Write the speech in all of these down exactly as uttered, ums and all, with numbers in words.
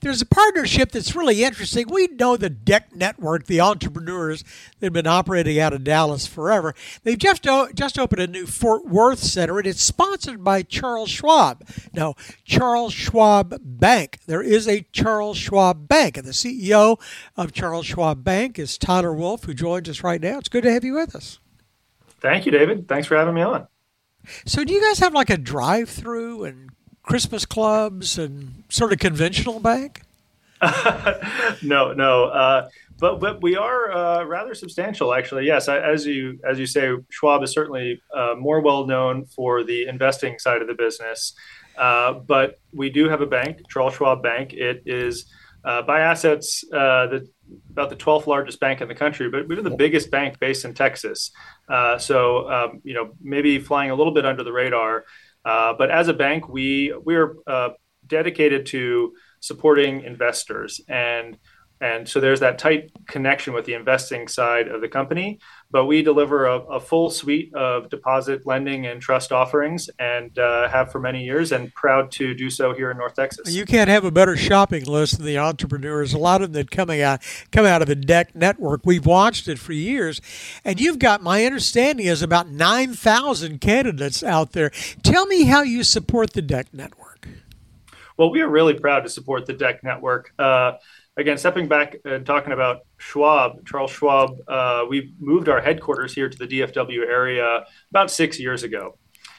there's a partnership that's really interesting. We know the Deck Network, the entrepreneurs that have been operating out of Dallas forever. They've just o- just opened a new Fort Worth center, and it's sponsored by Charles Schwab. Now, Charles Schwab Bank. There is a Charles Schwab Bank, and the C E O of Charles Schwab Bank is Tyler Wolf, who joins us right now. It's good to have you with us. Thank you, David. Thanks for having me on. So do you guys have like a drive-through and Christmas clubs and sort of conventional bank? no, no. Uh, but but we are uh, rather substantial, actually. Yes, I, as you as you say, Schwab is certainly uh, more well known for the investing side of the business. Uh, but we do have a bank, Charles Schwab Bank. It is uh, by assets uh, the about the twelfth largest bank in the country, but we're the biggest bank based in Texas. Uh, so, um, you know, maybe flying a little bit under the radar. Uh, but as a bank, we we're uh, dedicated to supporting investors. And and so there's that tight connection with the investing side of the company. But we deliver a, a full suite of deposit, lending, and trust offerings, and uh, have for many years, and proud to do so here in North Texas. You can't have a better shopping list than the entrepreneurs. A lot of them that coming out come out of the Deck Network. We've watched it for years, and you've got, my understanding is about nine thousand candidates out there. Tell me how you support the Deck Network. Well, we are really proud to support the Deck Network. Uh, Again, stepping back and talking about Schwab, Charles Schwab, uh, we moved our headquarters here to the D F W area about six years ago.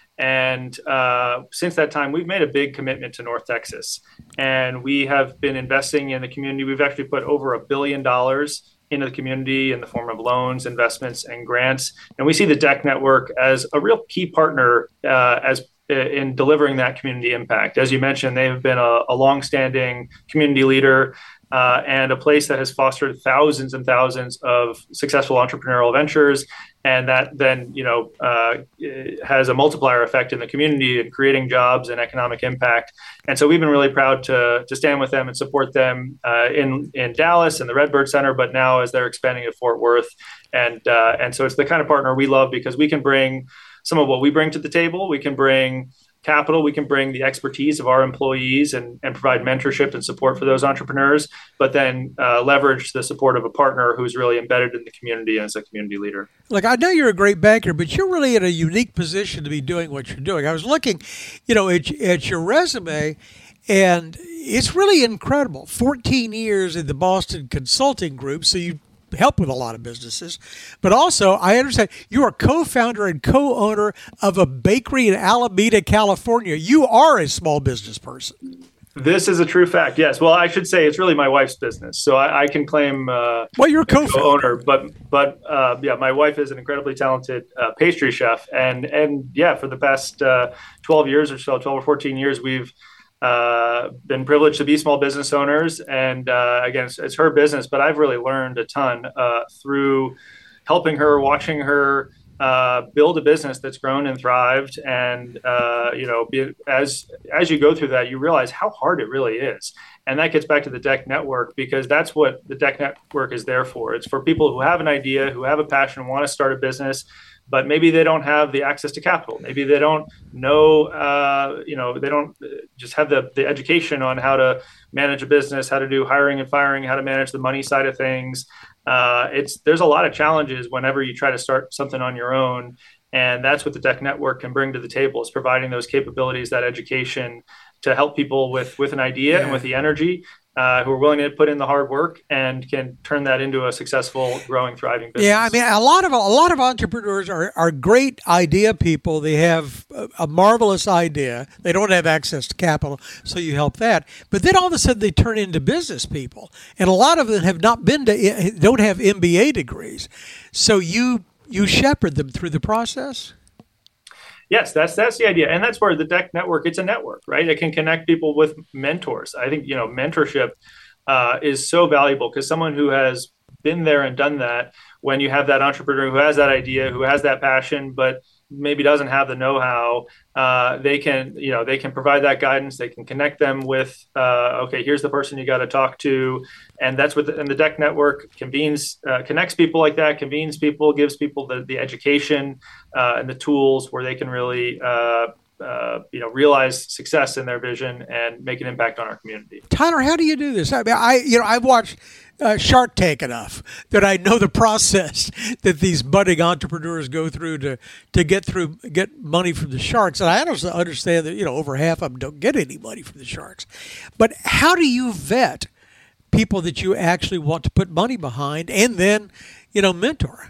And uh, since that time, we've made a big commitment to North Texas. And we have been investing in the community. We've actually put over a billion dollars into the community in the form of loans, investments, and grants. And we see the Deck Network as a real key partner uh, as in delivering that community impact. As you mentioned, they have been a, a longstanding community leader uh, and a place that has fostered thousands and thousands of successful entrepreneurial ventures. And that then, you know, uh, has a multiplier effect in the community and creating jobs and economic impact. And so we've been really proud to to stand with them and support them uh, in in Dallas and the Redbird Center, but now as they're expanding at Fort Worth. And uh, and so it's the kind of partner we love because we can bring some of what we bring to the table. We can bring capital, we can bring the expertise of our employees and, and provide mentorship and support for those entrepreneurs, but then uh, leverage the support of a partner who's really embedded in the community as a community leader. Look, I know you're a great banker, but you're really in a unique position to be doing what you're doing. I was looking, you know, at, at your resume, and it's really incredible. fourteen years in the Boston Consulting Group, so you help with a lot of businesses, but also I understand you are co-founder and co-owner of a bakery in Alameda, California. You are a small business person. This is a true fact. Yes. Well, I should say it's really my wife's business, so I, I can claim uh, well, you're a co-founder. co-owner. But but uh, yeah, my wife is an incredibly talented uh, pastry chef, and and yeah, for the past uh, twelve years or so, twelve or fourteen years, we've Uh, been privileged to be small business owners. And uh, again, it's, it's her business, but I've really learned a ton uh, through helping her, watching her uh, build a business that's grown and thrived. And, uh, you know, be, as as you go through that, you realize how hard it really is. And that gets back to the Deck Network, because that's what the Deck Network is there for. It's for people who have an idea, who have a passion, want to start a business, but maybe they don't have the access to capital. Maybe they don't know, uh, you know, they don't just have the, the education on how to manage a business, how to do hiring and firing, how to manage the money side of things. Uh, it's there's a lot of challenges whenever you try to start something on your own. And that's what the Deck Network can bring to the table, is providing those capabilities, that education to help people with, with an idea yeah. and with the energy, uh, who are willing to put in the hard work and can turn that into a successful, growing, thriving business. Yeah, I mean, a lot of a lot of entrepreneurs are, are great idea people. They have a, a marvelous idea. They don't have access to capital, so you help that. But then all of a sudden they turn into business people, and a lot of them have not been to, don't have M B A degrees. So you you shepherd them through the process. Yes, that's that's the idea. And that's where the Deck Network, it's a network, right? It can connect people with mentors. I think, you know, mentorship uh, is so valuable, because someone who has been there and done that, when you have that entrepreneur who has that idea, who has that passion, but maybe doesn't have the know-how, uh, they can, you know, they can provide that guidance. They can connect them with, uh, okay, here's the person you got to talk to. And that's what the, and the Deck Network convenes, uh, connects people like that, convenes people, gives people the, the education uh, and the tools where they can really, uh, uh, you know, realize success in their vision and make an impact on our community. Tyler, how do you do this? I mean, I you know I've watched uh, Shark Tank enough that I know the process that these budding entrepreneurs go through to to get through get money from the sharks, and I also understand that you know over half of them don't get any money from the sharks. But how do you vet people that you actually want to put money behind and then you know mentor?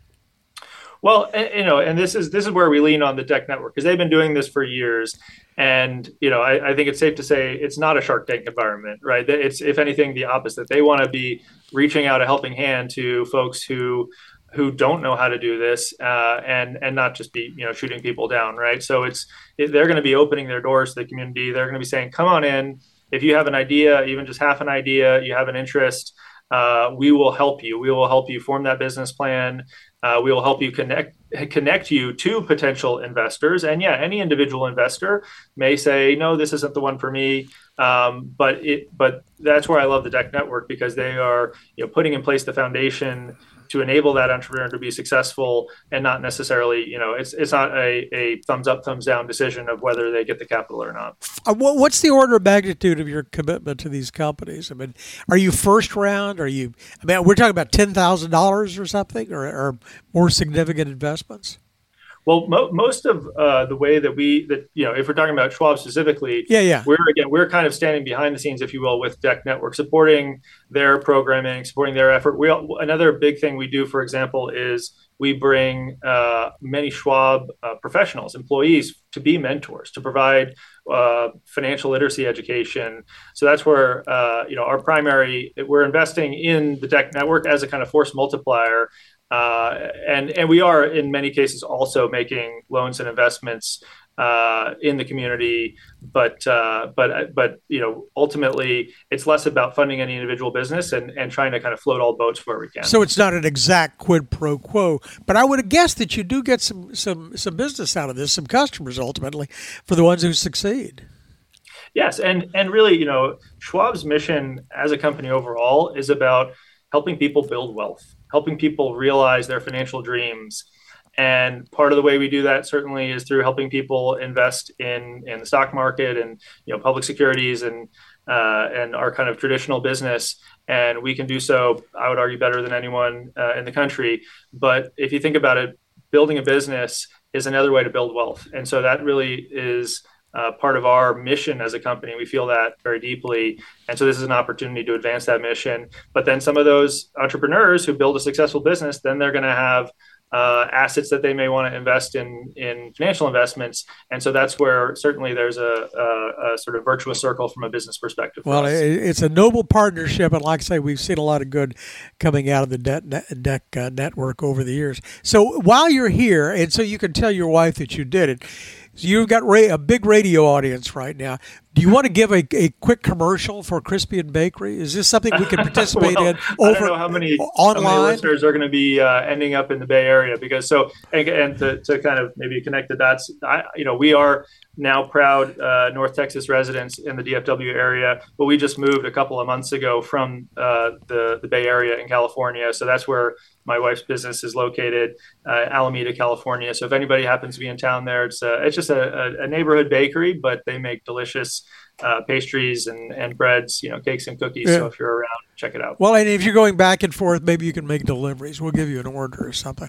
Well, you know, and this is this is where we lean on the Deck Network because they've been doing this for years, and you know, I, I think it's safe to say it's not a Shark Tank environment, right? It's if anything the opposite. They want to be reaching out a helping hand to folks who who don't know how to do this, uh, and and not just be you know shooting people down, right? So it's it, they're going to be opening their doors to the community. They're going to be saying, "Come on in. If you have an idea, even just half an idea, you have an interest." Uh, we will help you. We will help you form that business plan. Uh, we will help you connect connect you to potential investors. And yeah, any individual investor may say, no, this isn't the one for me. Um, but it but that's where I love the Deck Network because they are you know putting in place the foundation to enable that entrepreneur to be successful and not necessarily, you know, it's it's not a, a thumbs up, thumbs down decision of whether they get the capital or not. Uh, what's the order of magnitude of your commitment to these companies? I mean, are you first round? Are you, I mean, we're talking about ten thousand dollars or something or, or more significant investments? Well, mo- most of uh, the way that we, that you know, if we're talking about Schwab specifically, yeah, yeah, we're again we're kind of standing behind the scenes, if you will, with Deck Network, supporting their programming, supporting their effort. We another big thing we do, for example, is we bring uh, many Schwab uh, professionals, employees, to be mentors, to provide uh, financial literacy education. So that's where uh, you know our primary. We're investing in the Deck Network as a kind of force multiplier. Uh, and and we are in many cases also making loans and investments uh, in the community, but uh, but but you know ultimately it's less about funding any individual business and, and trying to kind of float all boats where we can. So it's not an exact quid pro quo, but I would have guessed that you do get some some some business out of this, some customers ultimately for the ones who succeed. Yes, and and really you know Schwab's mission as a company overall is about helping people build wealth, helping people realize their financial dreams. And part of the way we do that certainly is through helping people invest in, in the stock market and you know public securities and uh, and our kind of traditional business. And we can do so, I would argue, better than anyone uh, in the country. But if you think about it, building a business is another way to build wealth. And so that really is Uh, part of our mission as a company. We feel that very deeply. And so this is an opportunity to advance that mission. But then some of those entrepreneurs who build a successful business, then they're going to have uh, assets that they may want to invest in, in financial investments. And so that's where certainly there's a, a, a sort of virtuous circle from a business perspective. Well, it's a noble partnership. And like I say, we've seen a lot of good coming out of the Deck net, Deck, uh, Network over the years. So while you're here, and so you can tell your wife that you did it, so you've got a big radio audience right now. Do you want to give a, a quick commercial for Crispian Bakery? Is this something we can participate well, in over I don't know how many, online? How many listeners are going to be uh, ending up in the Bay Area because so and, and to, to kind of maybe connect the dots, I, you know, we are now proud uh, North Texas residents in the D F W area, but we just moved a couple of months ago from uh, the the Bay Area in California, so that's where my wife's business is located, uh, Alameda, California. So if anybody happens to be in town there, it's uh, it's just a, a neighborhood bakery, but they make delicious uh, pastries and, and breads, you know, cakes and cookies. Yeah. So if you're around, check it out. Well, and if you're going back and forth, maybe you can make deliveries. We'll give you an order or something.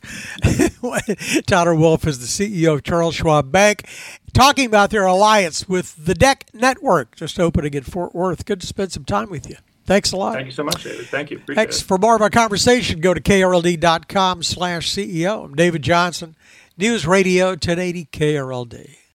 Tyler Wolf is the C E O of Charles Schwab Bank, talking about their alliance with the Deck Network, just opening in Fort Worth. Good to spend some time with you. Thanks a lot. Thank you so much, David. Thank you. Appreciate Thanks. it. For more of our conversation, go to K R L D dot com slash C E O. I'm David Johnson, News Radio ten eighty K R L D.